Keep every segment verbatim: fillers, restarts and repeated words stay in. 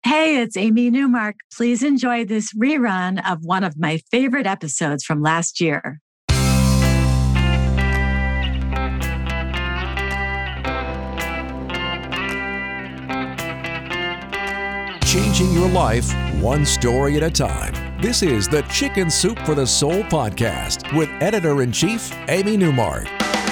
Hey, it's Amy Newmark. Please enjoy this rerun of one of my favorite episodes from last year. Changing your life one story at a time. This is the Chicken Soup for the Soul podcast with Editor-in-Chief Amy Newmark.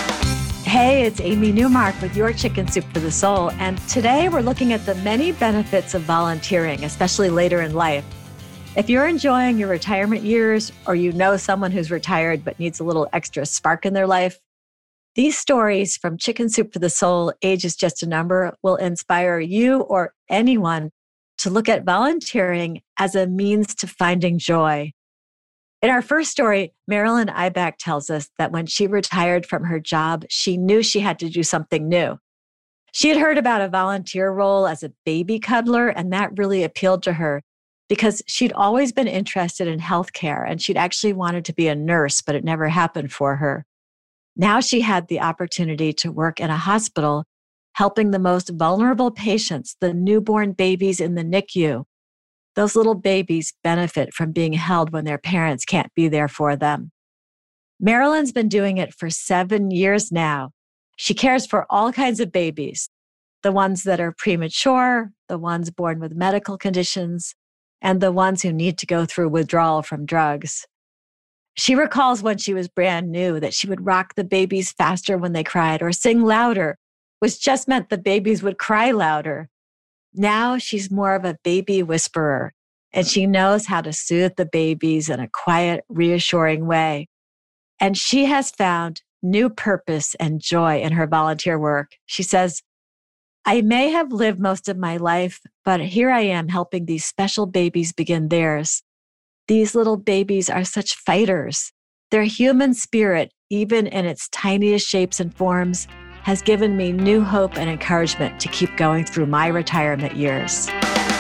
Hey, it's Amy Newmark with your Chicken Soup for the Soul. And today we're looking at the many benefits of volunteering, especially later in life. If you're enjoying your retirement years, or you know someone who's retired but needs a little extra spark in their life, these stories from Chicken Soup for the Soul, Age is Just a Number, will inspire you or anyone to look at volunteering as a means to finding joy. In our first story, Marilyn Ibach tells us that when she retired from her job, she knew she had to do something new. She had heard about a volunteer role as a baby cuddler, and that really appealed to her because she'd always been interested in healthcare, and she'd actually wanted to be a nurse, but it never happened for her. Now she had the opportunity to work in a hospital, helping the most vulnerable patients, the newborn babies in the N I C U. Those little babies benefit from being held when their parents can't be there for them. Marilyn's been doing it for seven years now. She cares for all kinds of babies, the ones that are premature, the ones born with medical conditions, and the ones who need to go through withdrawal from drugs. She recalls when she was brand new that she would rock the babies faster when they cried or sing louder, which just meant the babies would cry louder. Now she's more of a baby whisperer, and she knows how to soothe the babies in a quiet, reassuring way. And she has found new purpose and joy in her volunteer work. She says, I may have lived most of my life, but here I am helping these special babies begin theirs. These little babies are such fighters. Their human spirit, even in its tiniest shapes and forms, has given me new hope and encouragement to keep going through my retirement years.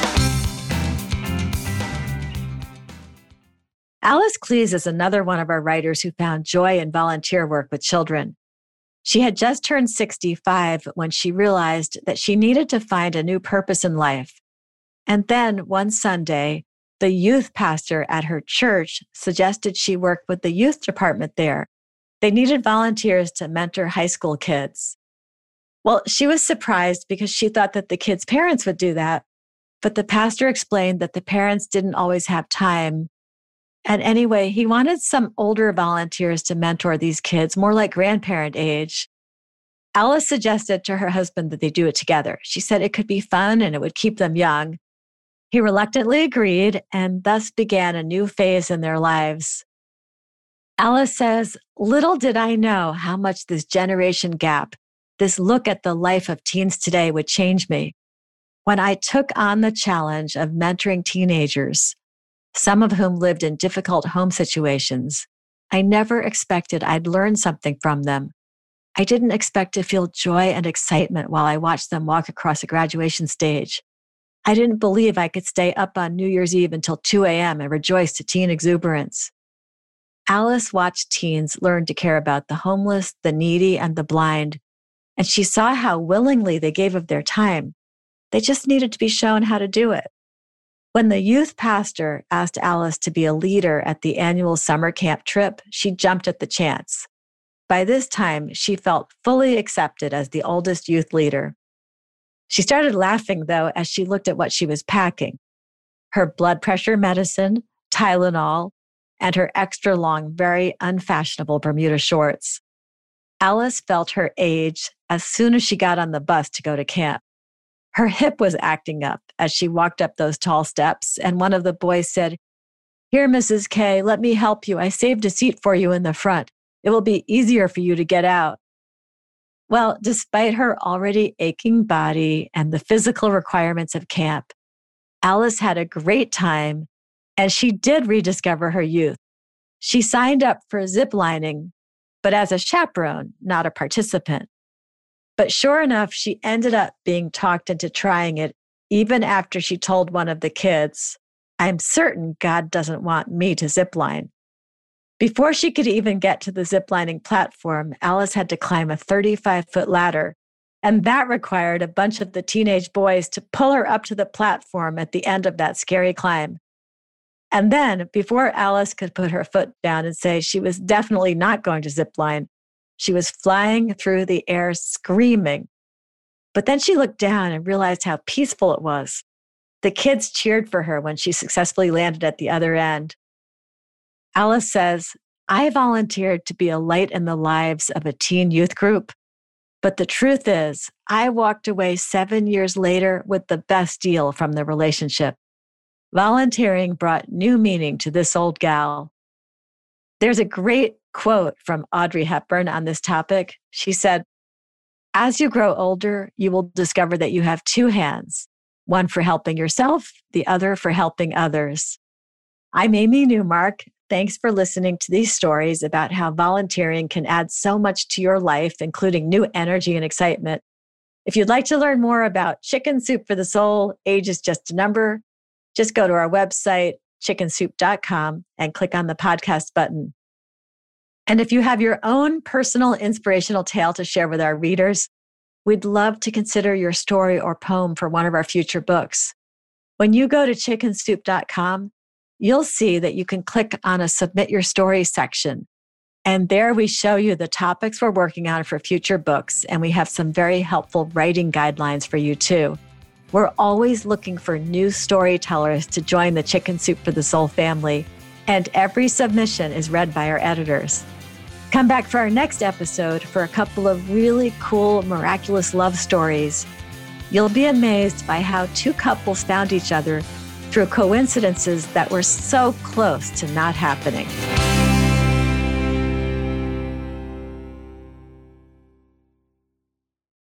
Alice Cleese is another one of our writers who found joy in volunteer work with children. She had just turned sixty-five when she realized that she needed to find a new purpose in life. And then one Sunday, the youth pastor at her church suggested she work with the youth department there. They needed volunteers to mentor high school kids. Well, she was surprised because she thought that the kids' parents would do that. But the pastor explained that the parents didn't always have time. And anyway, he wanted some older volunteers to mentor these kids, more like grandparent age. Alice suggested to her husband that they do it together. She said it could be fun and it would keep them young. He reluctantly agreed, and thus began a new phase in their lives. Alice says, little did I know how much this generation gap, this look at the life of teens today, would change me. When I took on the challenge of mentoring teenagers, some of whom lived in difficult home situations, I never expected I'd learn something from them. I didn't expect to feel joy and excitement while I watched them walk across a graduation stage. I didn't believe I could stay up on New Year's Eve until two a.m. and rejoice to teen exuberance. Alice watched teens learn to care about the homeless, the needy, and the blind, and she saw how willingly they gave of their time. They just needed to be shown how to do it. When the youth pastor asked Alice to be a leader at the annual summer camp trip, she jumped at the chance. By this time, she felt fully accepted as the oldest youth leader. She started laughing, though, as she looked at what she was packing. Her blood pressure medicine, Tylenol, and her extra long, very unfashionable Bermuda shorts. Alice felt her age as soon as she got on the bus to go to camp. Her hip was acting up as she walked up those tall steps, and one of the boys said, "Here, Missus K, let me help you. I saved a seat for you in the front. It will be easier for you to get out." Well, despite her already aching body and the physical requirements of camp, Alice had a great time, and she did rediscover her youth. She signed up for ziplining, but as a chaperone, not a participant. But sure enough, she ended up being talked into trying it, even after she told one of the kids, "I'm certain God doesn't want me to zipline." Before she could even get to the ziplining platform, Alice had to climb a thirty-five foot ladder, And that required a bunch of the teenage boys to pull her up to the platform at the end of that scary climb. And then, before Alice could put her foot down and say she was definitely not going to zip line, she was flying through the air screaming. But then she looked down and realized how peaceful it was. The kids cheered for her when she successfully landed at the other end. Alice says, I volunteered to be a light in the lives of a teen youth group. But the truth is, I walked away seven years later with the best deal from the relationship. Volunteering brought new meaning to this old gal. There's a great quote from Audrey Hepburn on this topic. She said, as you grow older, you will discover that you have two hands, one for helping yourself, the other for helping others. I'm Amy Newmark. Thanks for listening to these stories about how volunteering can add so much to your life, including new energy and excitement. If you'd like to learn more about Chicken Soup for the Soul, age is just a number, just go to our website, chicken soup dot com, and click on the podcast button. And if you have your own personal inspirational tale to share with our readers, we'd love to consider your story or poem for one of our future books. When you go to chicken soup dot com, you'll see that you can click on a Submit Your Story section. And there we show you the topics we're working on for future books, and we have some very helpful writing guidelines for you too. We're always looking for new storytellers to join the Chicken Soup for the Soul family, and every submission is read by our editors. Come back for our next episode for a couple of really cool, miraculous love stories. You'll be amazed by how two couples found each other through coincidences that were so close to not happening.